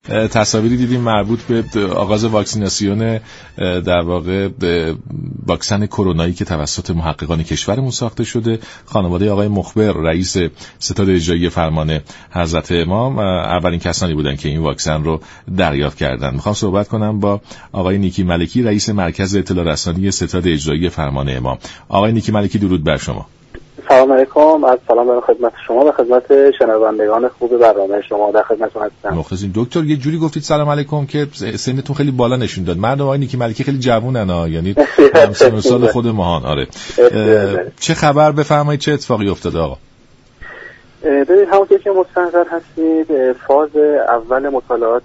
تصاویری دیدیم مربوط به آغاز واکسیناسیون در واقع واکسن کرونایی که توسط محققان کشورمون ساخته شده. خانواده آقای مخبر رئیس ستاد اجرایی فرمان حضرت امام اولین کسانی بودن که این واکسن رو دریافت کردن. میخوام صحبت کنم با آقای نیکی ملکی رئیس مرکز اطلاع رسانی ستاد اجرایی فرمان امام. آقای نیکی ملکی درود بر شما. سلام علیکم. از سلام دارم خدمت شما و خدمت شنوندگان خوب برنامه شما. در خدمتتون هستم. مخلصیم دکتر. یه جوری گفتید سلام علیکم که سنتون خیلی بالا نشون داد. مردم آقای نیکی ملکی خیلی جوونن ها، یعنی همسن سال خود ماهان. آره چه خبر؟ بفرمایید چه اتفاقی افتاده آقا؟ ببینید همونطور که مستحضر هستید فاز اول مطالعات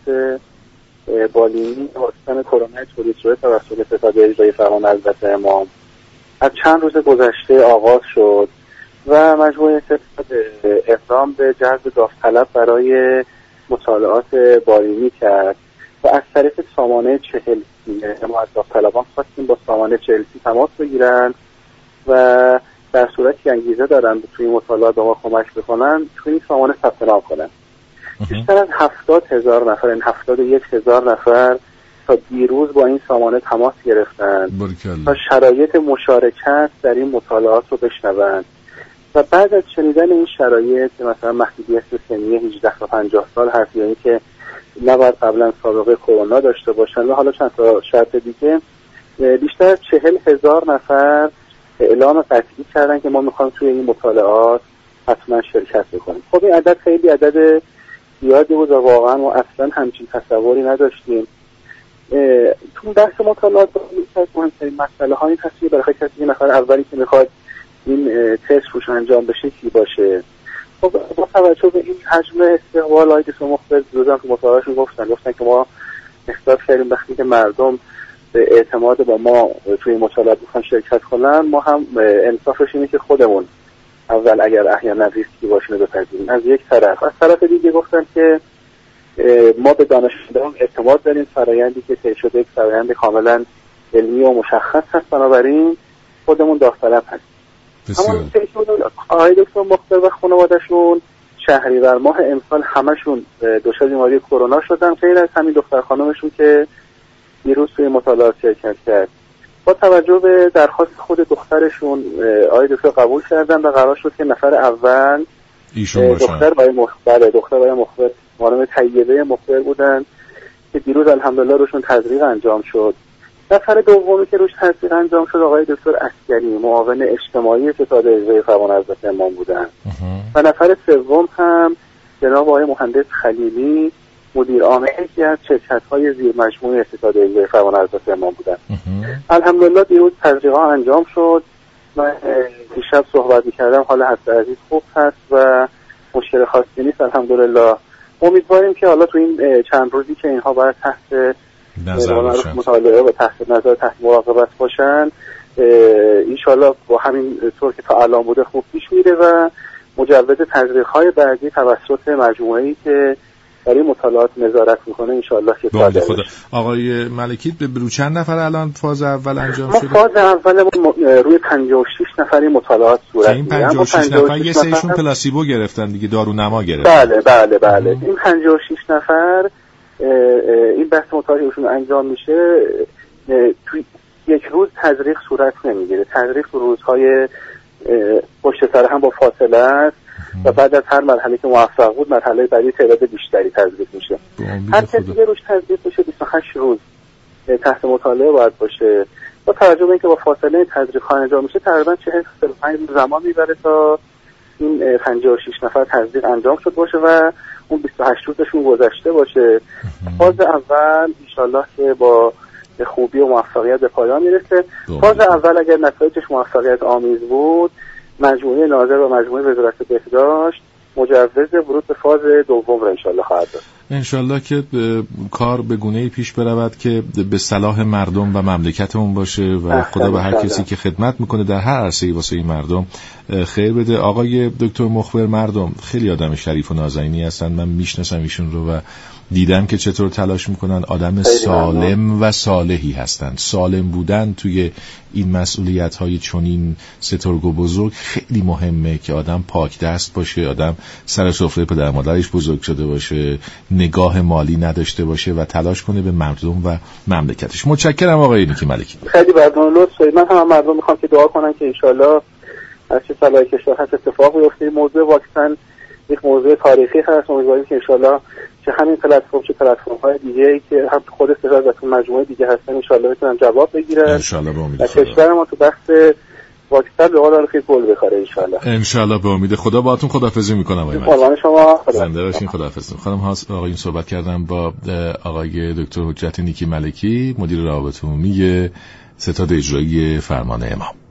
بالینی واکسن کرونا تولید شده توسط ستاد اجرایی فرمان حضرت امام از چند روز گذشته آغاز شد و مجموعه ستاد اقدام به جذب داوطلب برای مطالعات بالینی کرد و از طریق سامانه 40 ما از داوطلبان خواستیم با سامانه 40 تماس بگیرن و در صورتی که انگیزه دارن توی مطالعات با ما کمک بکنن توی این سامانه ثبت نام کنن. بیشتر از 70,000 نفر، این 71,000 نفر تا دیروز با این سامانه تماس گرفتن تا شرایط مشارکت در این مطالعات رو بشنوند و بعد از شنیدن این شرایط مثلا محدودیت سنی 18 تا 50 سال هست، یعنی که نباید قبلا سابقه کرونا داشته باشن و حالا چند تا شرط دیگه، بیشتر از 40,000 نفر اعلام قطعی کردن که ما میخوایم توی این مطالعات حتما شرکت بکنیم. خب این عدد خیلی عدد زیادی بود و واقعا ما اصلا همچین تصوری نداشتیم. تو بحث مطالعات از مهمترین مسئله ها این هست که برای کسی نفر اولی که میخواد این تست روش انجام بشه کی باشه. خب با توجه به این حجم استقبال های دکتر مخبر روزم تو مطالعاتشون گفتن که ما احساس کردیم وقتی که مردم به اعتماد با ما توی مطالعات بخوان شرکت کنن ما هم انصافش اینه که خودمون اول اگر احیانا ریسکی باشه بپذیریم. از یک طرف، از طرف دیگه گفتن که ما به دانشمندان اعتماد داریم، فرآیندی که طی شده یک فرآیند کاملا علمی و مشخص هست، بنابراین خودمون داوطلب هستیم. اما آقای دکتر مخبر و خانواده‌شون شهریور ماه امسال همشون دچار بیماری کرونا شدن، غیر از همین دختر خانمشون که دیروز توی مطالعات شرکت کرد. با توجه به درخواست خود دخترشون آقای دکتر قبول کردن و قرار شد که نفر اول ایشون باشن. دختر آقای مخبر خانم طیبه مخبر بودن که دیروز الحمدلله روشون تزریق انجام شد. نفر دومی که روش تزریق انجام شد آقای دکتر عسکری معاون اجتماعی ستاد اجرایی فرمان حضرت امام بودن و نفر سوم هم جناب آقای مهندس خلیلی مدیر عامل یکی از شرکت‌های زیر مجموعه ستاد اجرایی فرمان حضرت امام بودن. الحمدلله دیروز تزریق‌ها انجام شد. من دیشب صحبت می‌کردم، حال حضرت عزیز خوب هست و مشکل خاصی نیست الحمدلله. امیدواریم که حالا تو این چند روزی که اینها باید تحت مطالعه و تحت نظر تحت مراقبت باشن ان شاءالله با همین طور که تا الان بوده خوب پیش میره و مجوز تزریق‌های بعدی توسط مجموعه‌ای که در این مطالعات نظارت میکنه ان شاءالله که صادر بشه. آقای ملکی به چند نفر الان فاز اول انجام شده؟ فاز اول روی 56 نفری مطالعات صورت میگیره. این 56 نفر یه سریشون پلاسیبو گرفتن دیگه، دارونما گرفتن. بله. این 56 نفر این بحث مطالعاتشون انجام میشه توی یک روز تزریق صورت نمیگیره. تزریق تو روزهای پشت سر هم با فاصله است و بعد از هر مرحله که موفق بود مرحله بعدی تعداد بیشتری تزریق میشه. هر کسی دیگه روش تزریق بشه 28 روز تحت مطالعه باید باشه. با توجه به اینکه با فاصله تزریق ها انجام میشه تقریبا 45 زمان میبره تا این 56 نفر تزریق انجام شد باشه و اون 28 روزشون گذشته باشه. فاز اول انشالله که با خوبی و موفقیت به پایان میرسه. فاز اول اگر نتایجش موفقیت آمیز بود مجموعه ناظر و مجموعه وزارت بهداشت مجوز ورود به فاز دوم را انشالله خواهد داد. انشالله که کار به گونه‌ای پیش برود که به صلاح مردم و مملکتمون باشه و خدا به هر کسی که خدمت میکنه در هر عرصه‌ای واسه این مردم خیر بده. آقای دکتر مخبر، مردم خیلی آدم شریف و نازنینی هستن، من میشناسم ایشون رو و دیدم که چطور تلاش میکنن. آدم سالم و صالحی هستند. سالم بودن توی این مسئولیت‌های چنین سترگ و بزرگ خیلی مهمه که آدم پاک دست باشه، آدم سر سفره پدر مادرش بزرگ شده باشه، نگاه مالی نداشته باشه و تلاش کنه به مردم و مملکتش. متشکرم آقای نیکی ملکی. خیلی ممنون. لطفاً من هم مردم میخوام که دعا کنن که ان شاءالله هر چه صلاح کشور هست اتفاق بیفته. موضوع واکسن یک موضوع تاریخی هست. امیدواریم که ان شاءالله چه همین پلتفرم چه پلتفرم‌های دیگه‌ای که هم خود استقلال و تو مجموعه دیگه هستن ان شاءالله بتونن جواب بگیرن. ان شاءالله به امید خدا. کشور ما تو بحث واکسن به قول خیلی گل بخوره ان شاءالله. ان شاءالله به امید خدا. باهاتون خداحافظی می‌کنم آقای ملکی. قربان شما. زنده باشین. خداحافظ. خانم آقایون صحبت کردم با آقای دکتر حجت نیکی ملکی، مدیر روابط عمومی ستاد اجرایی فرمان امام.